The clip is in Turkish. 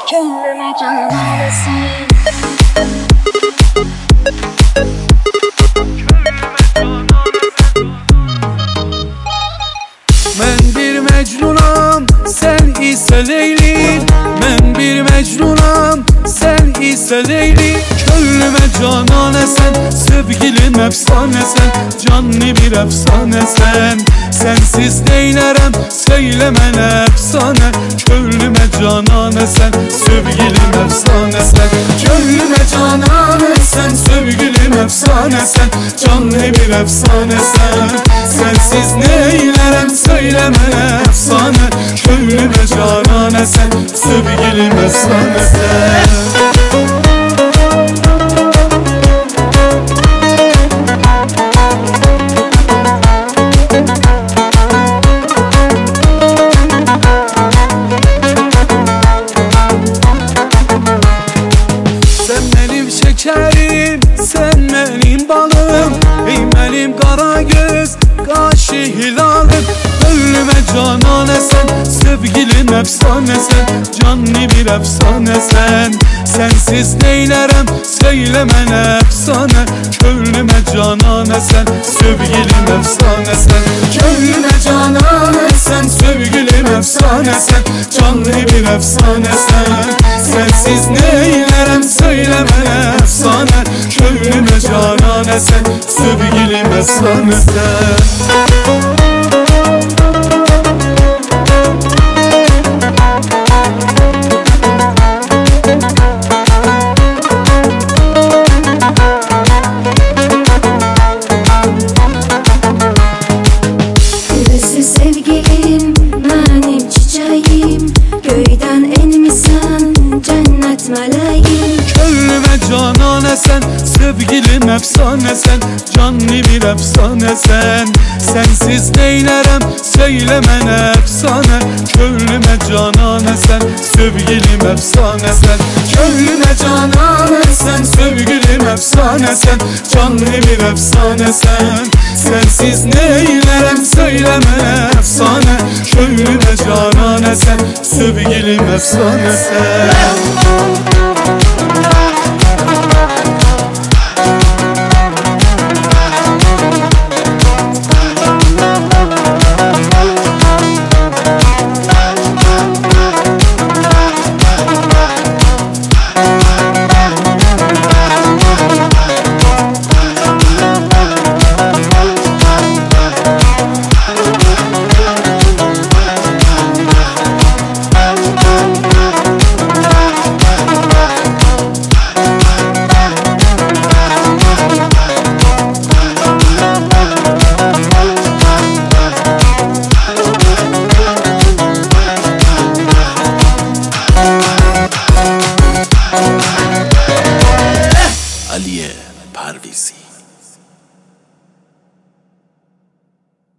Gönlüme canlandı sen. Ben bir mecnunam, sen ise Leyli. Ben bir mecnunam, sen ise Leyli. Gönlüme canane sen, sevgilim efsane sen. Canlı bir efsane sen. Sensiz neylerem, söylemene efsane. Gönlüme canane sen, sevgilim efsane sen. Gönlüme canane sen, sevgilim efsane sen. Canlı bir efsane sen. Sensiz neylerem, söylemene efsane. Gönlüme canane sen, sevgilim efsane sen. Şekerim, sen benim balım, ey benim kara göz, kaşı hilalım. Gönlüme canane sen, sevgilim efsane sen. Canlı bir efsane sen. Sensiz neylerem, söylemene efsane. Gönlüme canane sen, sevgilim efsane sen. Gönlüme canane sen, sevgilim efsane sen. Canlı bir efsane sen. Sensiz neylerem, söylemene efsane. Gönlüme canane sen, sevgilim efsane sen. Sevgilim, benim çiçeğim, göyden inmişsen, cennet meleğim. Gönlüme canane sen, sevgilim efsane sen. Canlı bir efsane sen. Sensiz neylerem, söylemene efsane. Gönlüme canane sen, sevgilim efsane sen. Gönlüme canane sen, sevgilim efsane sen. Canlı bir efsane sen. Sensiz neylerem, söylemene efsane. Gönlüme canane sen, sevgilim efsane sen. Aliye Parvizi.